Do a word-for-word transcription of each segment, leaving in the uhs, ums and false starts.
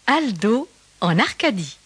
Aldo en Arcadie.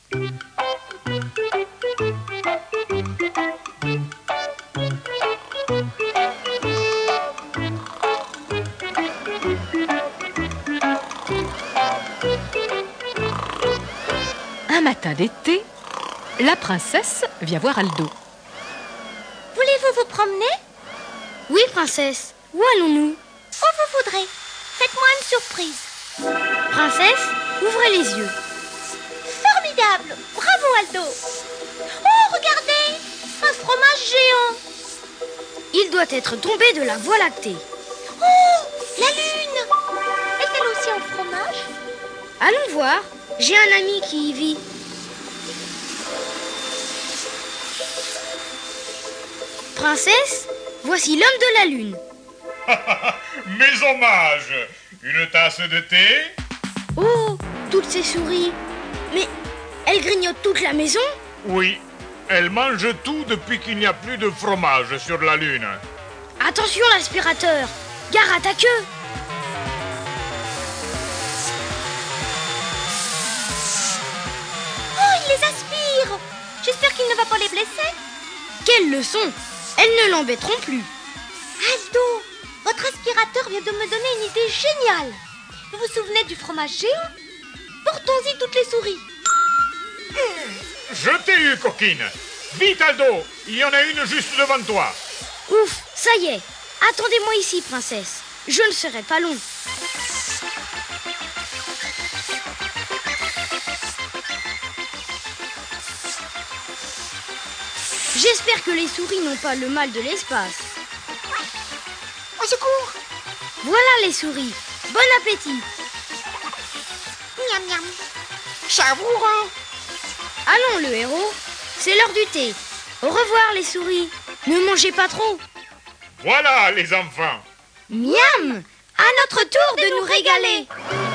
Un matin d'été, la princesse vient voir Aldo. Voulez-vous vous promener? Oui, princesse. Où allons-nous? Où vous voudrez. Faites-moi une surprise. Princesse, ouvrez les yeux. Formidable! Bravo, Aldo! Oh, regardez! Un fromage géant! Il doit être tombé de la Voie lactée. Oh, la lune! Est-elle aussi en fromage? Allons voir. J'ai un ami qui y vit. Princesse, voici l'homme de la lune. Mes hommages! Une tasse de thé? Oh, toutes ces souris. Mais elles grignotent toute la maison? Oui, elles mangent tout depuis qu'il n'y a plus de fromage sur la Lune. Attention l'aspirateur! Gare à ta queue! Oh, il les aspire! J'espère qu'il ne va pas les blesser. Quelle leçon! Elles ne l'embêteront plus. Aldo, votre aspirateur vient de me donner une idée géniale. Vous vous souvenez du fromage géant? Portons-y toutes les souris. Je t'ai eu, coquine! Vite, Aldo! Il y en a une juste devant toi! Ouf, ça y est. Attendez-moi ici, princesse. Je ne serai pas long. J'espère que les souris n'ont pas le mal de l'espace. Au secours! Voilà les souris. Bon appétit. Miam miam. Savoureux. Allons, le héros. C'est l'heure du thé. Au revoir, les souris. Ne mangez pas trop. Voilà, les enfants! Miam! À notre tour de nous régaler.